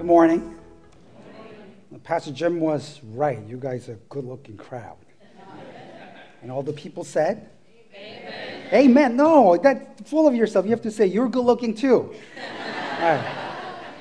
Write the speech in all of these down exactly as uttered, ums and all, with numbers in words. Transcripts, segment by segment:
Good morning. Pastor Jim was right. You guys are a good-looking crowd. And all the people said? Amen. Amen. No, that's full of yourself. You have to say, you're good-looking too. All right.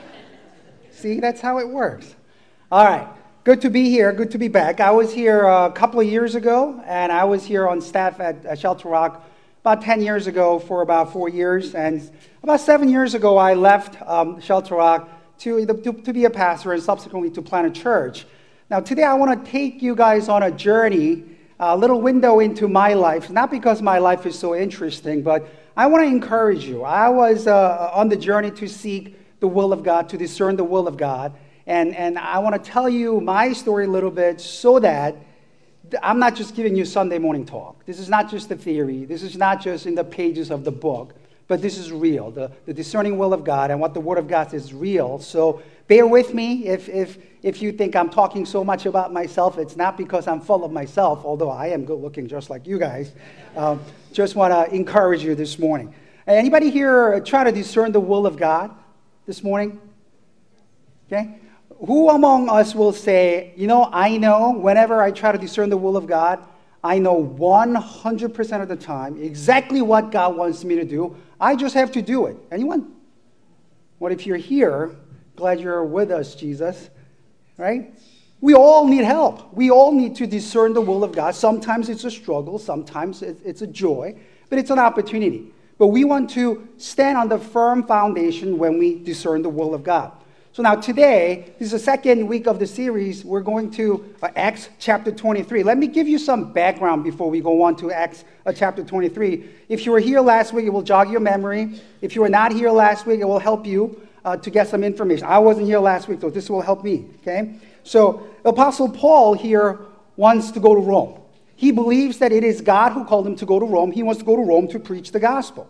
See, that's how it works. All right. Good to be here. Good to be back. I was here a couple of years ago, and I was here on staff at, at Shelter Rock about ten years ago for about four years. And about seven years ago, I left um, Shelter Rock to, to, to be a pastor and subsequently to plant a church. Now, today I want to take you guys on a journey, a little window into my life, not because my life is so interesting, but I want to encourage you. I was uh, on the journey to seek the will of God, to discern the will of God, and, and I want to tell you my story a little bit so that I'm not just giving you Sunday morning talk. This is not just a theory. This is not just in the pages of the book. But this is real. The, the discerning will of God and what the Word of God is real. So bear with me if, if, if you think I'm talking so much about myself. It's not because I'm full of myself, although I am good looking just like you guys. Um, just want to encourage you this morning. Anybody here try to discern the will of God this morning? Okay. Who among us will say, you know, I know whenever I try to discern the will of God, I know one hundred percent of the time exactly what God wants me to do. I just have to do it. Anyone? What if you're here? Glad you're with us, Jesus. Right? We all need help. We all need to discern the will of God. Sometimes it's a struggle. Sometimes it's a joy. But it's an opportunity. But we want to stand on the firm foundation when we discern the will of God. So now today, this is the second week of the series. We're going to uh, Acts chapter twenty-three. Let me give you some background before we go on to Acts uh, chapter twenty-three. If you were here last week, it will jog your memory. If you were not here last week, it will help you uh, to get some information. I wasn't here last week, so this will help me, okay? So Apostle Paul here wants to go to Rome. He believes that it is God who called him to go to Rome. He wants to go to Rome to preach the gospel.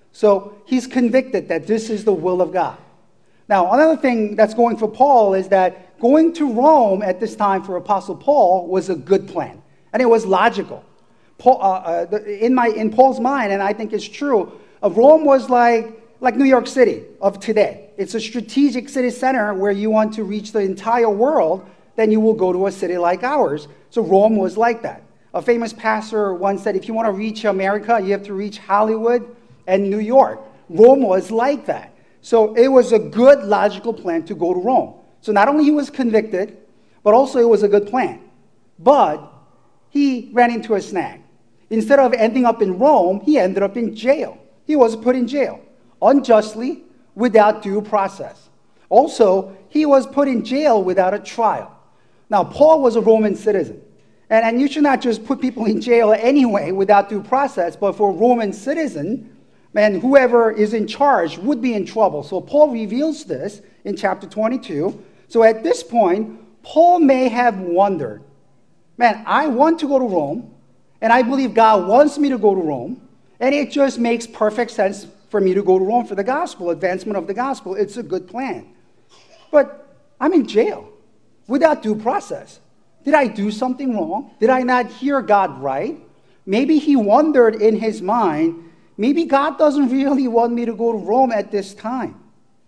So he's convicted that this is the will of God. Now, another thing that's going for Paul is that going to Rome at this time for Apostle Paul was a good plan, and it was logical. Paul, uh, uh, in my in Paul's mind, and I think it's true, uh, Rome was like like New York City of today. It's a strategic city center where you want to reach the entire world. Then you will go to a city like ours. So Rome was like that. A famous pastor once said, "If you want to reach America, you have to reach Hollywood and New York." Rome was like that. So it was a good, logical plan to go to Rome. So not only he was convicted, but also it was a good plan. But he ran into a snag. Instead of ending up in Rome, he ended up in jail. He was put in jail unjustly, without due process. Also, he was put in jail without a trial. Now, Paul was a Roman citizen. And, and you should not just put people in jail anyway without due process, but for a Roman citizen, and whoever is in charge would be in trouble. So Paul reveals this in chapter twenty-two. So at this point, Paul may have wondered, man, I want to go to Rome, and I believe God wants me to go to Rome, and it just makes perfect sense for me to go to Rome for the gospel, advancement of the gospel. It's a good plan. But I'm in jail without due process. Did I do something wrong? Did I not hear God right? Maybe he wondered in his mind, maybe God doesn't really want me to go to Rome at this time.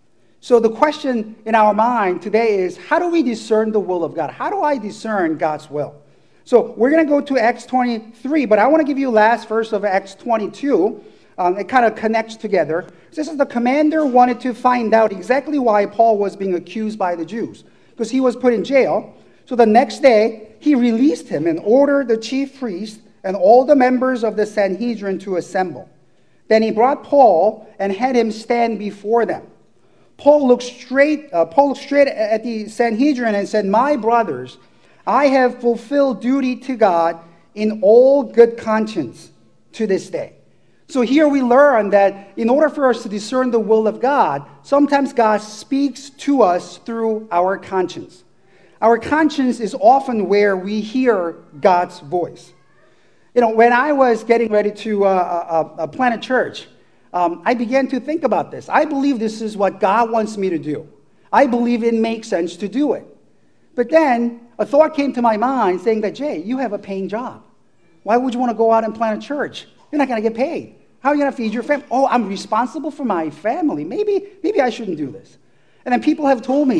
So the question in our mind today is, how do we discern the will of God? How do I discern God's will? So we're going to go to Acts twenty-three, but I want to give you last verse of Acts twenty-two. Um, it kind of connects together. This is the commander wanted to find out exactly why Paul was being accused by the Jews, because he was put in jail. So the next day, he released him and ordered the chief priest and all the members of the Sanhedrin to assemble. Then he brought Paul and had him stand before them. Paul looked straight, uh, Paul looked straight at the Sanhedrin and said, "My brothers, I have fulfilled duty to God in all good conscience to this day." So here we learn that in order for us to discern the will of God, sometimes God speaks to us through our conscience. Our conscience is often where we hear God's voice. You know, when I was getting ready to uh, uh, uh, plant a church, um, I began to think about this. I believe this is what God wants me to do. I believe it makes sense to do it. But then a thought came to my mind saying that, Jay, you have a paying job. Why would you want to go out and plant a church? You're not going to get paid. How are you going to feed your family? Oh, I'm responsible for my family. Maybe, maybe I shouldn't do this. And then people have told me,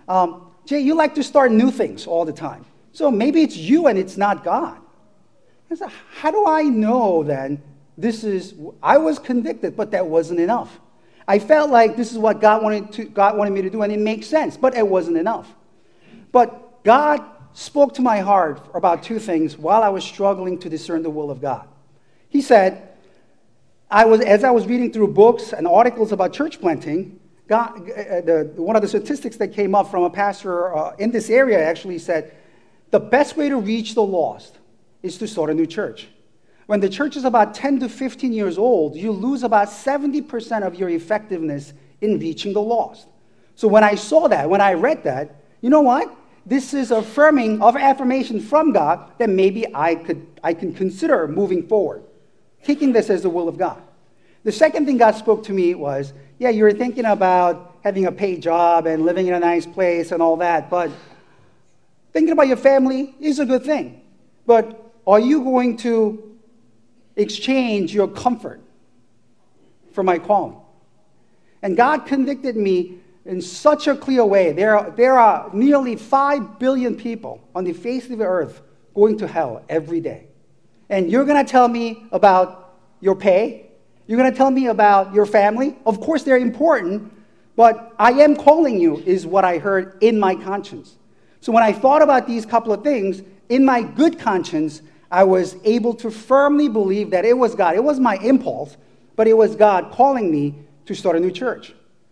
um, Jay, you like to start new things all the time. So maybe it's you and it's not God. I said, how do I know then this is, I was convicted, but that wasn't enough. I felt like this is what God wanted to, God wanted me to do, and it makes sense, but it wasn't enough. But God spoke to my heart about two things while I was struggling to discern the will of God. He said, I was, as I was reading through books and articles about church planting, God, uh, the, one of the statistics that came up from a pastor uh, in this area actually said, the best way to reach the lost is to start a new church. When the church is about ten to fifteen years old, you lose about seventy percent of your effectiveness in reaching the lost. So when I saw that, when I read that, you know what? This is affirming of affirmation from God that maybe I could I can consider moving forward, taking this as the will of God. The second thing God spoke to me was, yeah, you're thinking about having a paid job and living in a nice place and all that, but thinking about your family is a good thing. But are you going to exchange your comfort for my calling? And God convicted me in such a clear way. There are, there are nearly five billion people on the face of the earth going to hell every day. And you're going to tell me about your pay? You're going to tell me about your family? Of course, they're important, but I am calling you is what I heard in my conscience. So when I thought about these couple of things, in my good conscience, I was able to firmly believe that it was God. It was my impulse, but it was God calling me to start a new church.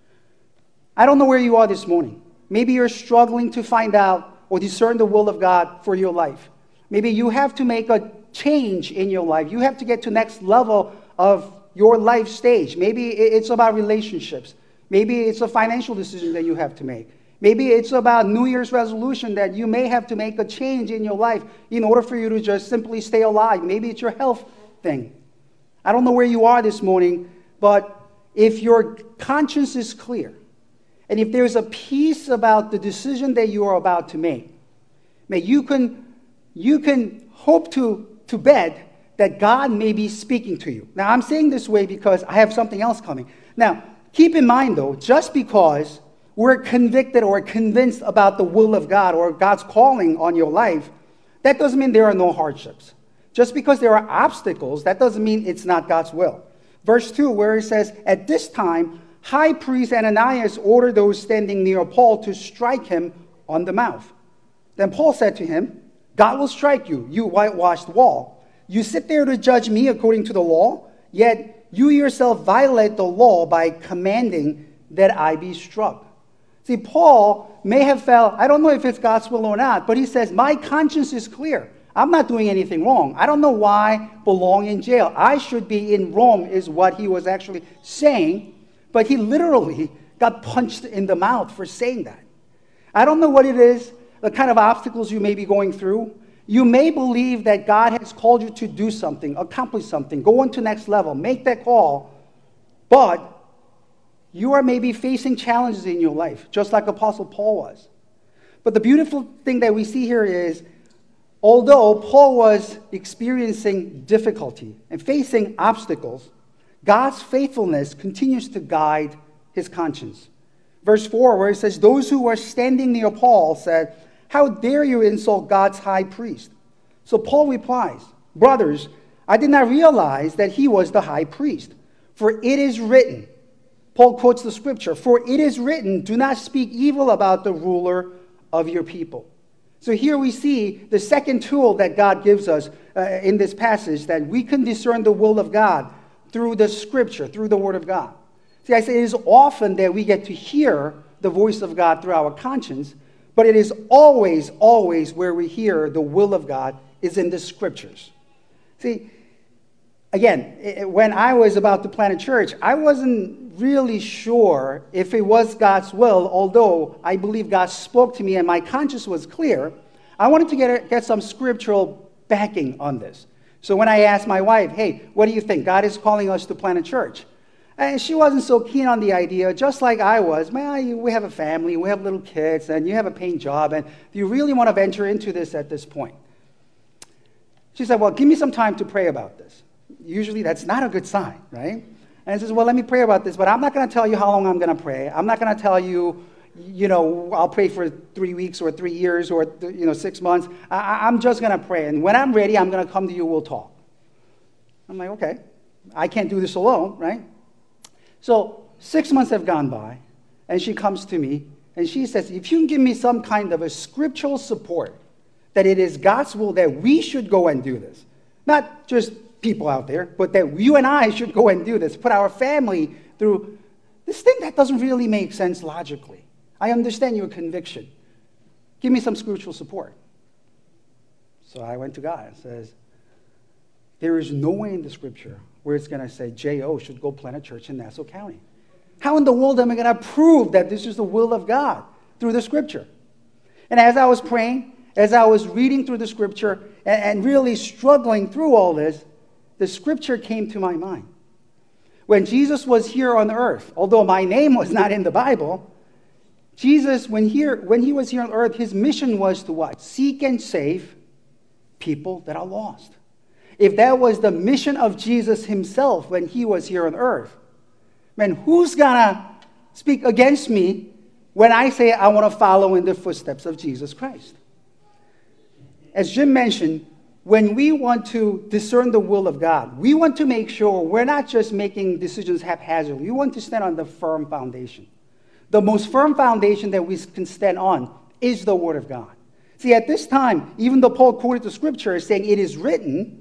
I don't know where you are this morning. Maybe you're struggling to find out or discern the will of God for your life. Maybe you have to make a change in your life. You have to get to the next level of your life stage. Maybe it's about relationships. Maybe it's a financial decision that you have to make. Maybe it's about New Year's resolution that you may have to make a change in your life in order for you to just simply stay alive. Maybe it's your health thing. I don't know where you are this morning, but if your conscience is clear, and if there's a peace about the decision that you are about to make, may you can, you can hope to, to bet that God may be speaking to you. Now, I'm saying this way because I have something else coming. Now, keep in mind, though, just because we're convicted or convinced about the will of God or God's calling on your life, that doesn't mean there are no hardships. Just because there are obstacles, that doesn't mean it's not God's will. Verse two, where it says, at this time, High priest Ananias ordered those standing near Paul to strike him on the mouth. Then Paul said to him, God will strike you, you whitewashed wall. You sit there to judge me according to the law, yet you yourself violate the law by commanding that I be struck. See, Paul may have felt, I don't know if it's God's will or not, but he says, my conscience is clear. I'm not doing anything wrong. I don't know why I belong in jail. I should be in Rome is what he was actually saying, but he literally got punched in the mouth for saying that. I don't know what it is, the kind of obstacles you may be going through. You may believe that God has called you to do something, accomplish something, go on to the next level, make that call, but you are maybe facing challenges in your life, just like Apostle Paul was. But the beautiful thing that we see here is, although Paul was experiencing difficulty and facing obstacles, God's faithfulness continues to guide his conscience. Verse four, where it says, those who were standing near Paul said, how dare you insult God's high priest? So Paul replies, brothers, I did not realize that he was the high priest, for it is written, Paul quotes the scripture, for it is written, do not speak evil about the ruler of your people. So here we see the second tool that God gives us uh, in this passage, that we can discern the will of God through the scripture, through the word of God. See, I say it is often that we get to hear the voice of God through our conscience, but it is always, always where we hear the will of God is in the scriptures. See, again, when I was about to plant a church, I wasn't really sure if it was God's will, although I believe God spoke to me and my conscience was clear. I wanted to get, get some scriptural backing on this. So when I asked my wife, hey, what do you think? God is calling us to plant a church. And she wasn't so keen on the idea, just like I was. Man, we have a family, we have little kids, and you have a paying job, and do you really want to venture into this at this point? She said, well, give me some time to pray about this. Usually that's not a good sign, right? And I says, well, let me pray about this, but I'm not going to tell you how long I'm going to pray. I'm not going to tell you, you know, I'll pray for three weeks or three years or, you know, six months. I, I'm just going to pray. And when I'm ready, I'm going to come to you, we'll talk. I'm like, okay, I can't do this alone, right? So six months have gone by, and she comes to me, and she says, if you can give me some kind of a scriptural support that it is God's will that we should go and do this, not just people out there, but that you and I should go and do this, put our family through this thing that doesn't really make sense logically. I understand your conviction. Give me some spiritual support. So I went to God and says, there is no way in the scripture where it's going to say J O should go plant a church in Nassau County. How in the world am I going to prove that this is the will of God through the scripture? And as I was praying, as I was reading through the scripture and, and really struggling through all this, the scripture came to my mind. When Jesus was here on earth, although my name was not in the Bible, Jesus, when, here, when he was here on earth, his mission was to what? Seek and save people that are lost. If that was the mission of Jesus himself when he was here on earth, man, who's going to speak against me when I say I want to follow in the footsteps of Jesus Christ? As Jim mentioned, when we want to discern the will of God, we want to make sure we're not just making decisions haphazardly. We want to stand on the firm foundation. The most firm foundation that we can stand on is the Word of God. See, at this time, even though Paul quoted the scripture saying it is written,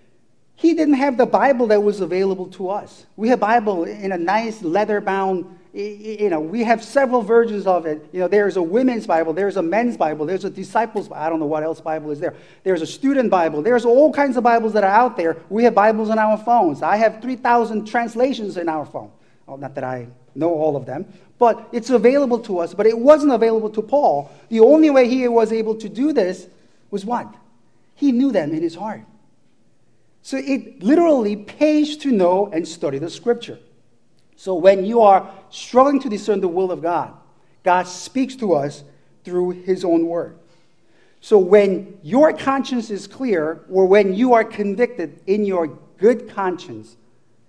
he didn't have the Bible that was available to us. We have Bible in a nice leather-bound, you know, we have several versions of it. You know, there's a women's Bible, there's a men's Bible, there's a disciples' Bible. I don't know what else Bible is there. There's a student Bible. There's all kinds of Bibles that are out there. We have Bibles on our phones. I have three thousand translations in our phone. Well, not that I know all of them, but it's available to us. But it wasn't available to Paul. The only way he was able to do this was what? He knew them in his heart. So it literally pays to know and study the scripture. So when you are struggling to discern the will of God, God speaks to us through his own word. So when your conscience is clear, or when you are convicted in your good conscience,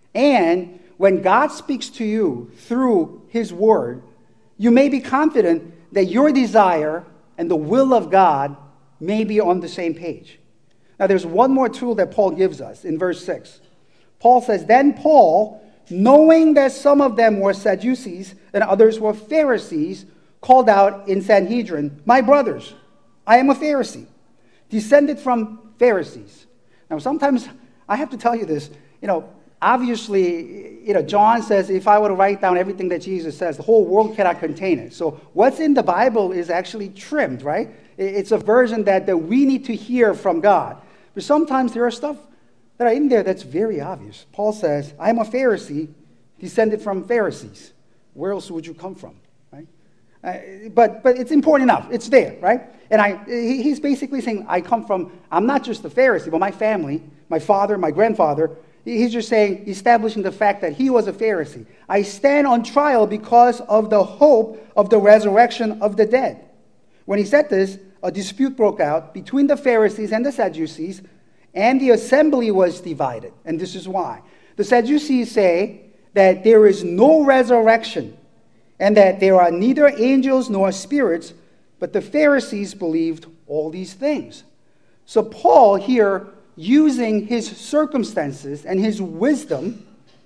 and when God speaks to you through his word, you may be confident that your desire and the will of God may be on the same page. Now, there's one more tool that Paul gives us in verse six. Paul says, then Paul, knowing that some of them were Sadducees and others were Pharisees, called out in Sanhedrin, my brothers, I am a Pharisee, descended from Pharisees. Now, sometimes I have to tell you this, you know, obviously, you know, John says if I were to write down everything that Jesus says, the whole world cannot contain it. So what's in the Bible is actually trimmed, right? It's a version that, that we need to hear from God. But sometimes there are stuff that are in there that's very obvious. Paul says, I am a Pharisee, descended from Pharisees. Where else would you come from, right? Uh, but but it's important enough. It's there, right? And I he, he's basically saying, I come from, I'm not just a Pharisee, but my family, my father, my grandfather. He's just saying, establishing the fact that he was a Pharisee. I stand on trial because of the hope of the resurrection of the dead. When he said this, a dispute broke out between the Pharisees and the Sadducees, and the assembly was divided. And this is why. The Sadducees say that there is no resurrection and that there are neither angels nor spirits, but the Pharisees believed all these things. So Paul here, using his circumstances and his wisdom,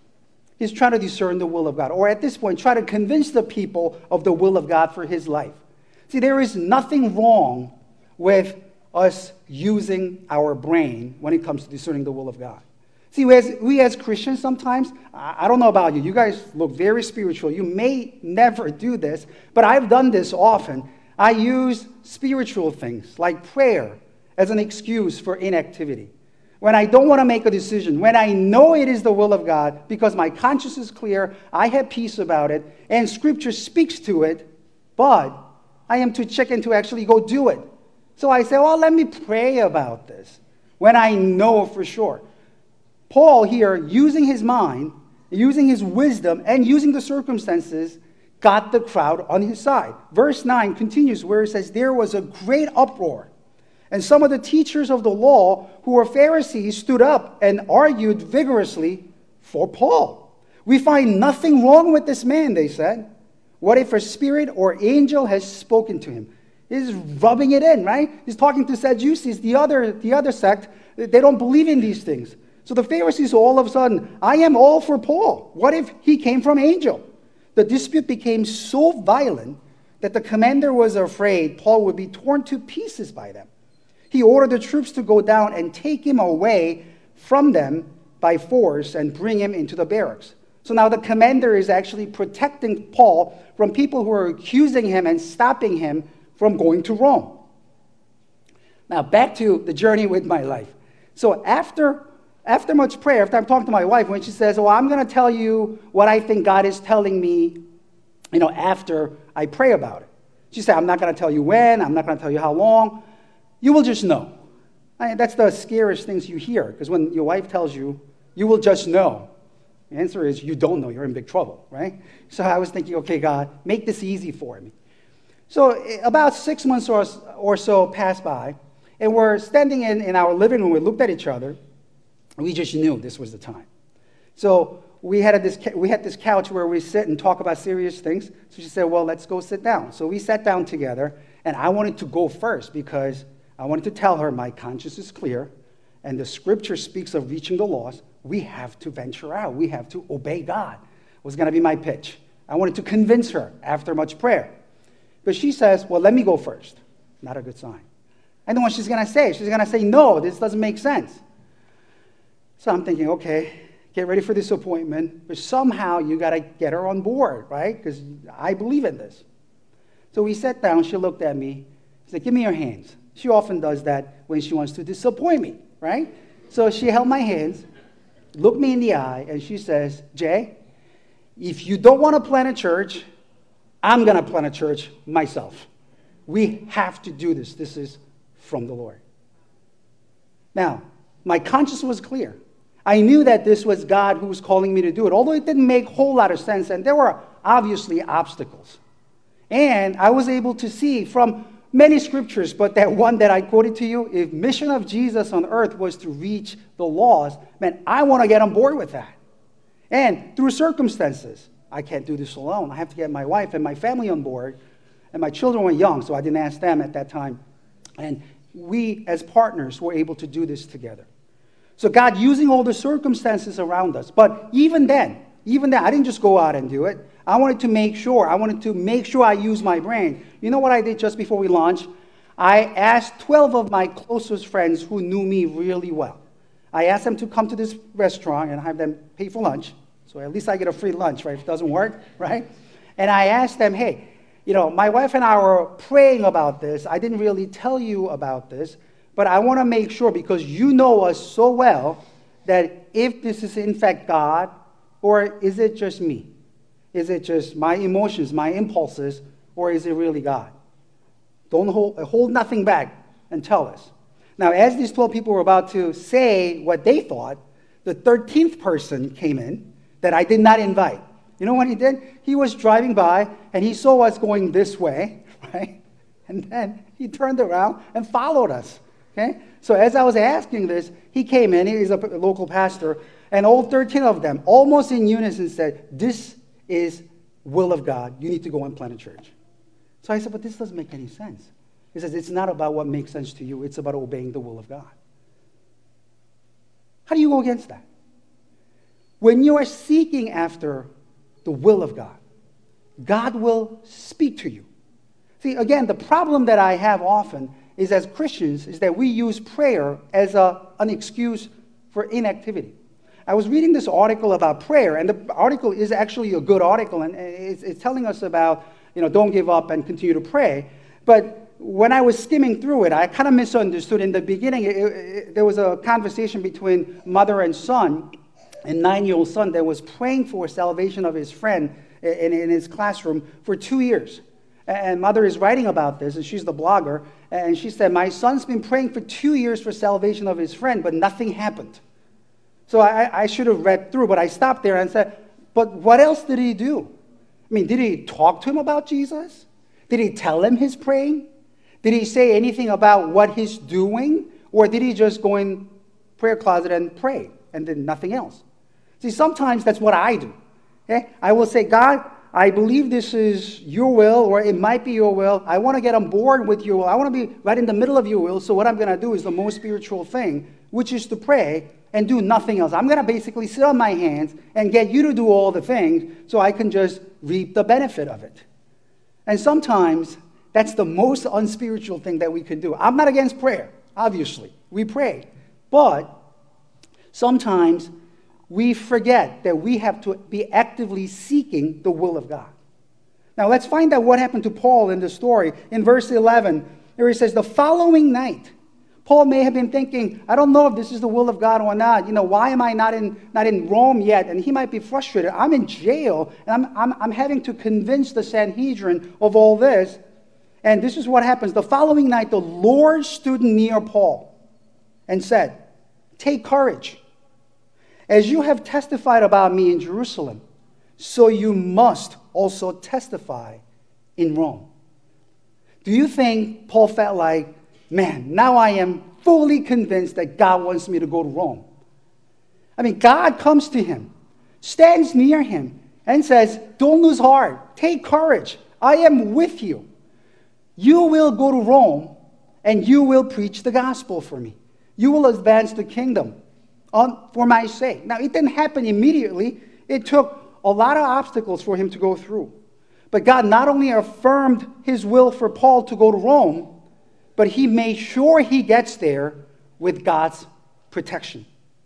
is trying to discern the will of God. Or at this point, try to convince the people of the will of God for his life. See, there is nothing wrong with us using our brain when it comes to discerning the will of God. See, we as, we as Christians sometimes, I, I don't know about you, you guys look very spiritual. You may never do this, but I've done this often. I use spiritual things like prayer as an excuse for inactivity. When I don't want to make a decision, when I know it is the will of God, because my conscience is clear, I have peace about it, and Scripture speaks to it, but I am too chicken to actually go do it. So I say, well, let me pray about this when I know for sure. Paul here, using his mind, using his wisdom, and using the circumstances, got the crowd on his side. Verse nine continues where it says, there was a great uproar. And some of the teachers of the law who were Pharisees stood up and argued vigorously for Paul. We find nothing wrong with this man, they said. What if a spirit or angel has spoken to him? He's rubbing it in, right? He's talking to Sadducees, the other, the other sect. They don't believe in these things. So the Pharisees all of a sudden, I am all for Paul. What if he came from angel? The dispute became so violent that the commander was afraid Paul would be torn to pieces by them. He ordered the troops to go down and take him away from them by force and bring him into the barracks. So now the commander is actually protecting Paul from people who are accusing him and stopping him from going to Rome. Now back to the journey with my life. So after, after much prayer, after I'm talking to my wife, when she says, well, I'm going to tell you what I think God is telling me, you know, after I pray about it. She said, I'm not going to tell you when, I'm not going to tell you how long. You will just know. I mean, that's the scariest things you hear, because when your wife tells you, you will just know. The answer is you don't know, you're in big trouble, right? So I was thinking, okay, God, make this easy for me. So about six months or, or so passed by, and we're standing in, in our living room, we looked at each other, and we just knew this was the time. So we had, a, this, we had this couch where we sit and talk about serious things. So she said, well, let's go sit down. So we sat down together, and I wanted to go first because I wanted to tell her my conscience is clear, and the scripture speaks of reaching the lost. We have to venture out. We have to obey God. Was going to be my pitch. I wanted to convince her after much prayer. But she says, well, let me go first. Not a good sign. I know what she's going to say. She's going to say, no, this doesn't make sense. So I'm thinking, okay, get ready for this appointment. But somehow you got to get her on board, right? Because I believe in this. So we sat down. She looked at me. She said, give me your hands. She often does that when she wants to disappoint me, right? So she held my hands, looked me in the eye, and she says, Jay, if you don't want to plant a church, I'm going to plant a church myself. We have to do this. This is from the Lord. Now, my conscience was clear. I knew that this was God who was calling me to do it, although it didn't make a whole lot of sense, and there were obviously obstacles. And I was able to see from many scriptures, but that one that I quoted to you, if mission of Jesus on earth was to reach the lost, man, I want to get on board with that. And through circumstances, I can't do this alone. I have to get my wife and my family on board. And my children were young, so I didn't ask them at that time. And we, as partners, were able to do this together. So God using all the circumstances around us. But even then, even then, I didn't just go out and do it. I wanted to make sure. I wanted to make sure I use my brain. You know what I did just before we launched? I asked twelve of my closest friends who knew me really well. I asked them to come to this restaurant and have them pay for lunch. So at least I get a free lunch, right? If it doesn't work, right? And I asked them, hey, you know, my wife and I were praying about this. I didn't really tell you about this, but I want to make sure, because you know us so well, that if this is in fact God, or is it just me? Is it just my emotions, my impulses, or is it really God? Don't hold, hold nothing back and tell us. Now, as these twelve people were about to say what they thought, the thirteenth person came in that I did not invite. You know what he did? He was driving by, and he saw us going this way, right? And then he turned around and followed us, okay? So as I was asking this, he came in. He's a local pastor, and all thirteen of them, almost in unison, said, this is will of God. You need to go and plant a church. So I said, but this doesn't make any sense. He says, it's not about what makes sense to you. It's about obeying the will of God. How do you go against that? When you are seeking after the will of God, God will speak to you. See, again, the problem that I have often is as Christians is that we use prayer as a, an excuse for inactivity. I was reading this article about prayer, and the article is actually a good article, and it's, it's telling us about, you know, don't give up and continue to pray. But when I was skimming through it, I kind of misunderstood. In the beginning, it, it, there was a conversation between mother and son, a nine-year-old son that was praying for salvation of his friend in, in his classroom for two years. And mother is writing about this, and she's the blogger, and she said, my son's been praying for two years for salvation of his friend, but nothing happened. So I, I should have read through, but I stopped there and said, but what else did he do? I mean, did he talk to him about Jesus? Did he tell him he's praying? Did he say anything about what he's doing? Or did he just go in prayer closet and pray and then nothing else? See, sometimes that's what I do. Okay? I will say, God, I believe this is your will, or it might be your will. I want to get on board with your will. I want to be right in the middle of your will. So what I'm going to do is the most spiritual thing, which is to pray and do nothing else. I'm going to basically sit on my hands and get you to do all the things so I can just reap the benefit of it. And sometimes that's the most unspiritual thing that we can do. I'm not against prayer, obviously. We pray. But sometimes we forget that we have to be actively seeking the will of God. Now let's find out what happened to Paul in the story. In verse eleven, here he says, the following night, Paul may have been thinking, I don't know if this is the will of God or not. You know, why am I not in not in Rome yet? And he might be frustrated. I'm in jail, and I'm, I'm, I'm having to convince the Sanhedrin of all this. And this is what happens. The following night, the Lord stood near Paul and said, take courage. As you have testified about me in Jerusalem, so you must also testify in Rome. Do you think Paul felt like, man, now I am fully convinced that God wants me to go to Rome? I mean, God comes to him, stands near him, and says, don't lose heart. Take courage. I am with you. You will go to Rome, and you will preach the gospel for me. You will advance the kingdom on, for my sake. Now, it didn't happen immediately. It took a lot of obstacles for him to go through. But God not only affirmed his will for Paul to go to Rome, but he made sure he gets there with God's protection.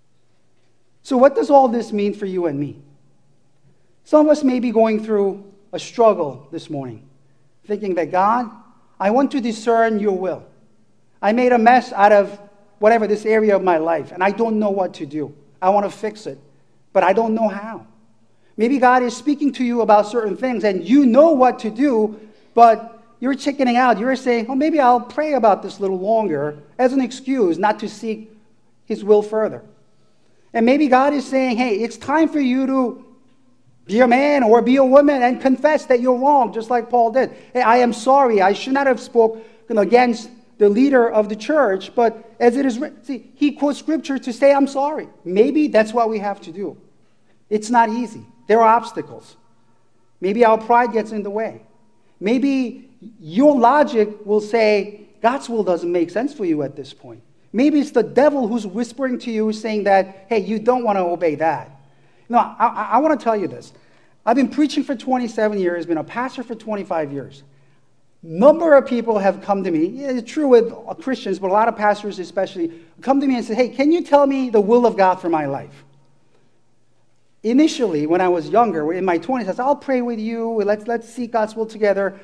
So what does all this mean for you and me? Some of us may be going through a struggle this morning, thinking that, God, I want to discern your will. I made a mess out of whatever this area of my life, and I don't know what to do. I want to fix it, but I don't know how. Maybe God is speaking to you about certain things, and you know what to do, but you're chickening out. You're saying, oh, maybe I'll pray about this a little longer as an excuse not to seek his will further. And maybe God is saying, hey, it's time for you to be a man or be a woman and confess that you're wrong, just like Paul did. Hey, I am sorry. I should not have spoken against the leader of the church, but as it is written, see, he quotes scripture to say, I'm sorry. Maybe that's what we have to do. It's not easy. There are obstacles. Maybe our pride gets in the way. Maybe your logic will say, God's will doesn't make sense for you at this point. Maybe it's the devil who's whispering to you, saying that, hey, you don't want to obey that. No, I, I, I want to tell you this. I've been preaching for twenty-seven years, been a pastor for twenty-five years. Number of people have come to me, yeah, it's true with Christians, but a lot of pastors especially, come to me and say, hey, can you tell me the will of God for my life? Initially, when I was younger, in my twenties, I said, I'll pray with you, let's, let's seek God's will together.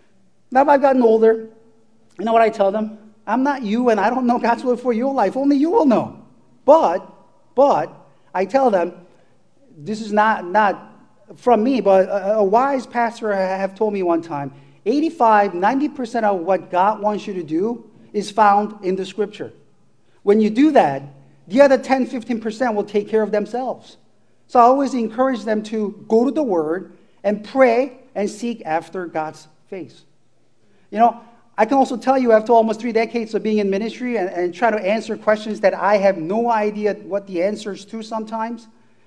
Now I've gotten older, you know what I tell them? I'm not you, and I don't know God's will for your life. Only you will know. But, but, I tell them, this is not, not from me, but a, a wise pastor have told me one time, eighty-five, ninety percent of what God wants you to do is found in the scripture. When you do that, the other ten, fifteen percent will take care of themselves. So I always encourage them to go to the Word and pray and seek after God's face. You know, I can also tell you after almost three decades of being in ministry and, and trying to answer questions that I have no idea what the answers to sometimes,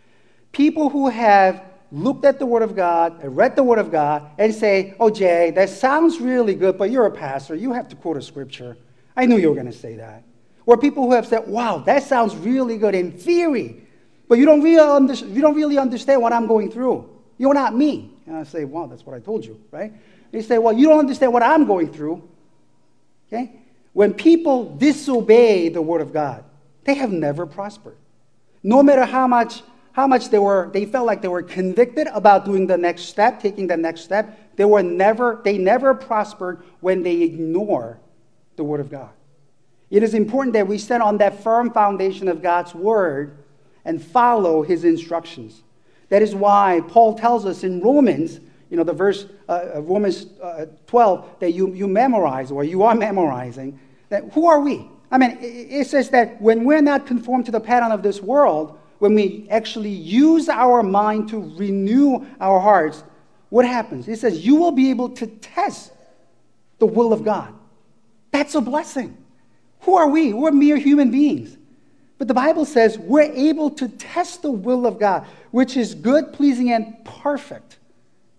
people who have looked at the Word of God and read the Word of God and say, oh, Jay, that sounds really good, but you're a pastor. You have to quote a scripture. I knew you were going to say that. Or people who have said, wow, that sounds really good in theory, but you don't really, under- you don't really understand what I'm going through. You're not me. And I say, well, that's what I told you, right? They say, well, you don't understand what I'm going through. Okay? When people disobey the Word of God, they have never prospered. No matter how much how much they were, they felt like they were convicted about doing the next step, taking the next step, they were never, they never prospered when they ignore the Word of God. It is important that we stand on that firm foundation of God's Word and follow His instructions. That is why Paul tells us in Romans, you know, the verse, uh, Romans uh, twelve, that you, you memorize, or you are memorizing, that who are we? I mean, it, it says that when we're not conformed to the pattern of this world, when we actually use our mind to renew our hearts, what happens? It says you will be able to test the will of God. That's a blessing. Who are we? We're mere human beings. But the Bible says we're able to test the will of God, which is good, pleasing, and perfect.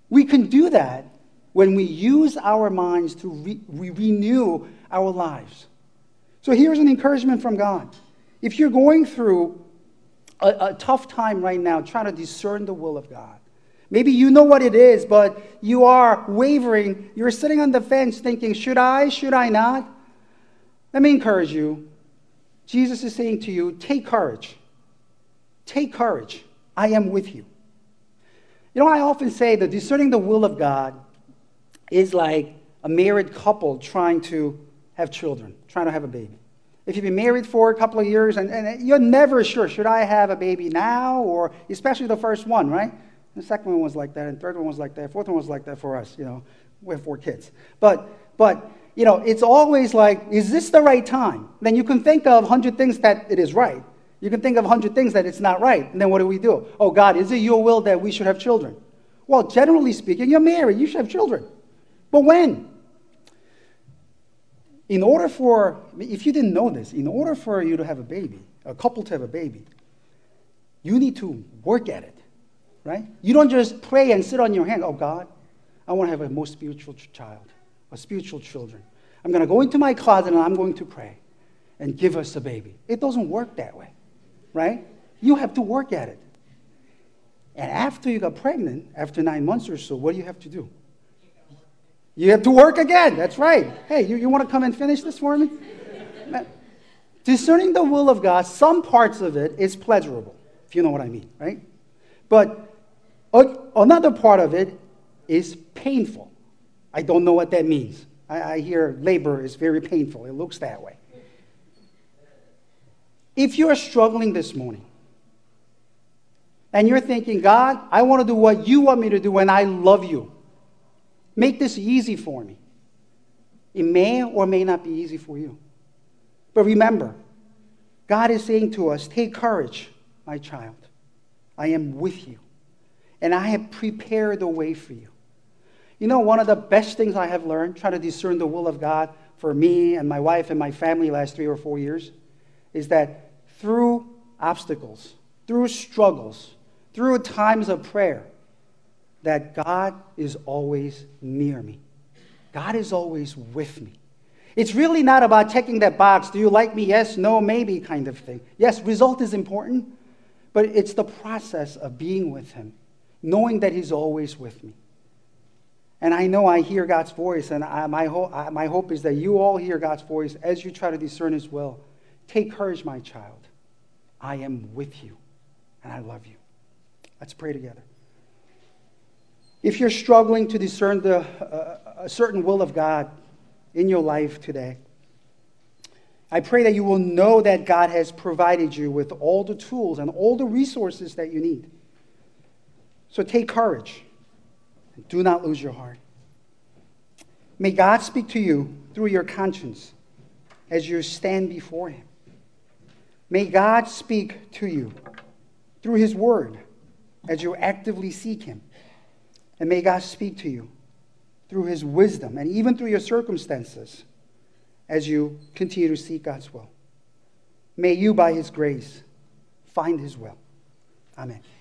We can do that when we use our minds to re- re- renew our lives. So here's an encouragement from God. If you're going through a, a tough time right now, trying to discern the will of God, maybe you know what it is, but you are wavering. You're sitting on the fence thinking, should I, should I not? Let me encourage you. Jesus is saying to you, take courage. Take courage. I am with you. You know, I often say that discerning the will of God is like a married couple trying to have children, trying to have a baby. If you've been married for a couple of years and, and you're never sure, should I have a baby now? Or especially the first one, right? The second one was like that, and the third one was like that, fourth one was like that for us, you know. We have four kids. But, but you know, it's always like, is this the right time? Then you can think of a hundred things that it is right. You can think of a hundred things that it's not right. And then what do we do? Oh, God, is it your will that we should have children? Well, generally speaking, you're married. You should have children. But when? In order for, if you didn't know this, in order for you to have a baby, a couple to have a baby, you need to work at it, right? You don't just pray and sit on your hand. Oh, God, I want to have a more spiritual child, a spiritual children. I'm going to go into my closet and I'm going to pray and give us a baby. It doesn't work that way, right? You have to work at it. And after you got pregnant, after nine months or so, what do you have to do? You have to work again. That's right. Hey, you, you want to come and finish this for me? Discerning the will of God, some parts of it is pleasurable, if you know what I mean, right? But another part of it is painful. I don't know what that means. I, I hear labor is very painful. It looks that way. If you're struggling this morning, and you're thinking, God, I want to do what you want me to do, and I love you. Make this easy for me. It may or may not be easy for you. But remember, God is saying to us, take courage, my child. I am with you. And I have prepared a way for you. You know, one of the best things I have learned, trying to discern the will of God for me and my wife and my family last three or four years, is that through obstacles, through struggles, through times of prayer, that God is always near me. God is always with me. It's really not about checking that box. Do you like me? Yes, no, maybe kind of thing. Yes, result is important, but it's the process of being with him, knowing that he's always with me. And I know I hear God's voice, and I, my, ho- I, my hope is that you all hear God's voice as you try to discern his will. Take courage, my child. I am with you, and I love you. Let's pray together. If you're struggling to discern the, uh, a certain will of God in your life today, I pray that you will know that God has provided you with all the tools and all the resources that you need. So take courage. And do not lose your heart. May God speak to you through your conscience as you stand before him. May God speak to you through his word as you actively seek him. And may God speak to you through his wisdom and even through your circumstances as you continue to seek God's will. May you, by his grace, find his will. Amen.